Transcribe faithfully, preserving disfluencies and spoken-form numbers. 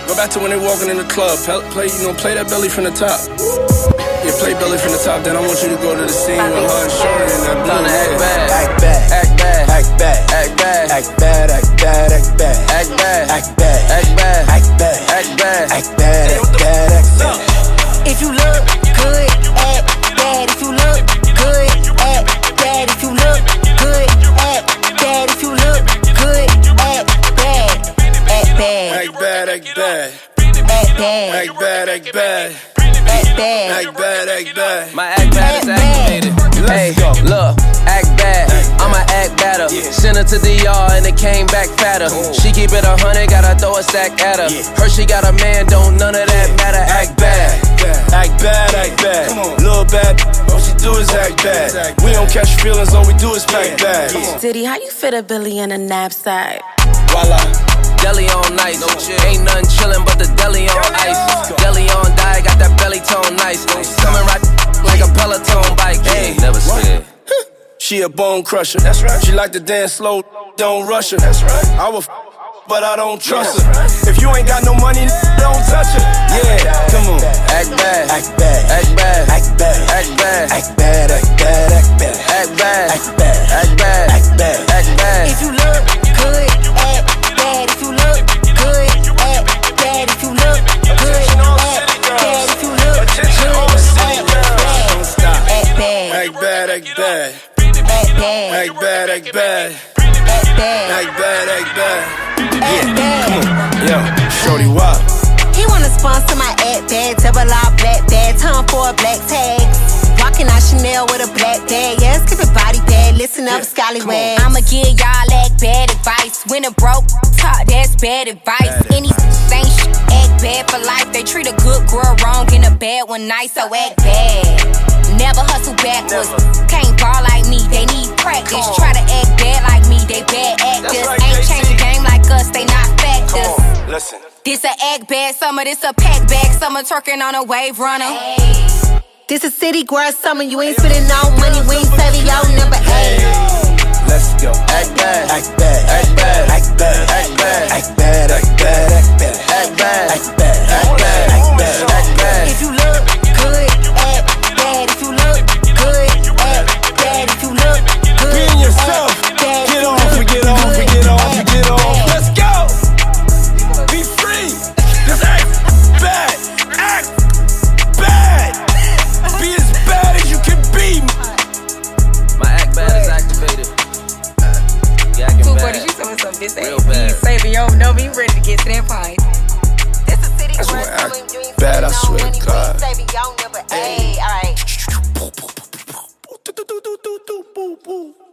Go back to when they walking in the club. Play, you know, play that belly from the top. Yeah, play belly from the top. Then I want you to go to the scene with her and Shorty and that blue. Act bad, act bad, act bad, act bad, act bad, act bad, act bad, act bad, act bad, act bad, act bad, act bad, act bad, act bad, act bad. If you look good, act bad. If you look good, act bad. If you look good, act bad. If you look good, act bad. Act bad. Act bad, act bad. Act bad. Act bad, act bad. Act bad. Act bad, act bad. My act bad is activated. Hey, look, act bad. I'ma act better. Send her to the yard and it came back fatter. She keep it a hundred, gotta throw a stack at her. Her she got a man, don't none of that matter. Act bad. Act bad, act bad. Little bad, all she do is act bad. We don't catch feelings, all we do is pack bags. Diddy, how you fit a Billy in a knapsack? Voila. Deli on nice, no chill. Ain't nothing chillin' but the deli on ice. Deli on die, got that belly tone nice. Coming right like a Peloton bike. Hey, never scared. She a bone crusher. That's right. She like to dance slow, don't rush her. That's right. I will, f but I don't trust her. If you ain't got no money, don't touch her. Yeah, come on. Act bad, act bad, act bad, act bad, act bad, act bad, act bad, act bad, act bad, act bad, act bad, act bad, act bad. If you look good, act bad. If you look good, act bad. If you look good, act bad. If you look good, act bad. Don't stop. Act bad. Act bad, act bad. Act bad. Act bad, act bad. Act bad. Act bad, act bad. Act bad. Yo, shorty, why? He wanna sponsor my act bag, double R black bag, time for a black tag. Walking out Chanel with a black bag, yeah, skip it body bag, listen up, scallywags. I'ma give y'all act bad advice. When a broke talk, that's bad advice. Any ain't sh act bad for life. They treat a good girl wrong and a bad one nice, so act bad. Never hustle backwards. Can't ball like me, they need practice. Try to act bad like me, they bad actors. Ain't changed the game like us, they not factors. Listen. This a act bad summer, this a pack bag summer, twerking on a wave runner. This a city girl summer, you ain't spending no money, we ain't saving your number eight. Let's go. Act bad, Act bad, act bad, act bad, act bad, act bad, act bad, act bad, act bad, act bad, act bad, act bad, act bad. If you look good, act bad. If you look good, act bad. If you look good, Being yourself. act bad. Get off, get off, get off, get off. Let's go. Be free. Just act bad. Act bad. Be as bad as you can be. My act bad is activated. Yeah, I Two can buddies, bad. you telling something this Real ain't me bad. saving your number, you ready to get to that point. This a city That's girl what act summer, you ain't bad, I spending no swear to money, we God. ain't saving your number eight. Alright. Do, do, do, do, do, do, boo, boo.